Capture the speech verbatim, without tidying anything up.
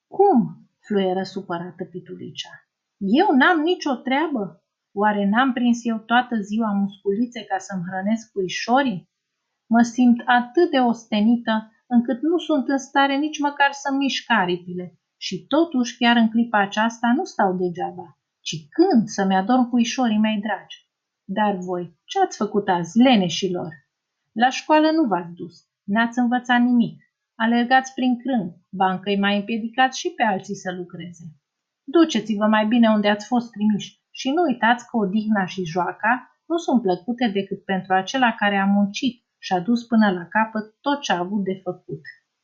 Cum?" fluieră supărată Pitulicea. Eu n-am nicio treabă? Oare n-am prins eu toată ziua musculițe ca să-mi hrănesc puișorii? Mă simt atât de ostenită încât nu sunt în stare nici măcar să mișc aripile. Și totuși, chiar în clipa aceasta, nu stau degeaba, ci când să-mi adorm puișorii mei dragi. Dar voi, ce ați făcut azi, leneșilor? La școală nu v-ați dus, n-ați învățat nimic. Alergați prin crâng, ba încă îi mai împiedicați și pe alții să lucreze. Duceți-vă mai bine unde ați fost trimiși și nu uitați că odihna și joaca nu sunt plăcute decât pentru acela care a muncit și a dus până la capăt tot ce a avut de făcut.